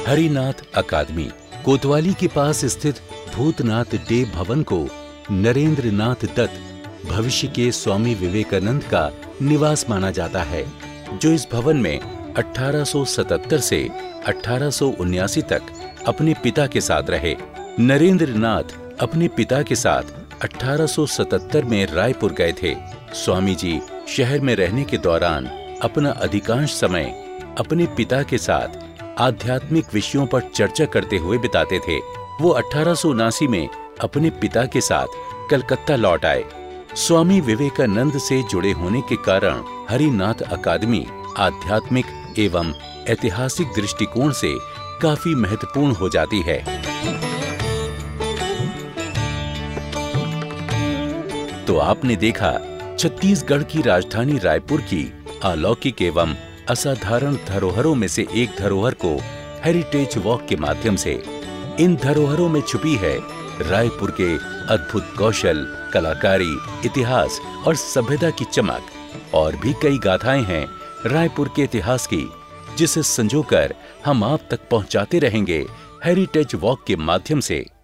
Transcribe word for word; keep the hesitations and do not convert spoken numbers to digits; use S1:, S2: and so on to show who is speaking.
S1: हरिनाथ अकादमी कोतवाली के पास स्थित भूतनाथ डे भवन को नरेंद्र नाथ दत्त भविष्य के स्वामी विवेकानंद का निवास माना जाता है, जो इस भवन में अठारह सौ सतहत्तर से अठारह सौ उन्यासी तक अपने पिता के साथ रहे। नरेंद्र नाथ अपने पिता के साथ अठारह सौ सतहत्तर में रायपुर गए थे। स्वामी जी शहर में रहने के दौरान अपना अधिकांश समय अपने पिता के साथ आध्यात्मिक विषयों पर चर्चा करते हुए बिताते थे। वो अठारह सौ उनासी में अपने पिता के साथ कलकत्ता लौट आए। स्वामी विवेकानंद से जुड़े होने के कारण हरिनाथ अकादमी आध्यात्मिक एवं ऐतिहासिक दृष्टिकोण से काफी महत्वपूर्ण हो जाती है। तो आपने देखा छत्तीसगढ़ की राजधानी रायपुर की अलौकिक एवं असाधारण धरोहरों में से एक धरोहर को हेरिटेज वॉक के माध्यम से। इन धरोहरों में छुपी है रायपुर के अद्भुत कौशल, कलाकारी, इतिहास और सभ्यता की चमक। और भी कई गाथाएं हैं रायपुर के इतिहास की, जिसे संजोकर हम आप तक पहुंचाते रहेंगे हेरिटेज वॉक के माध्यम से।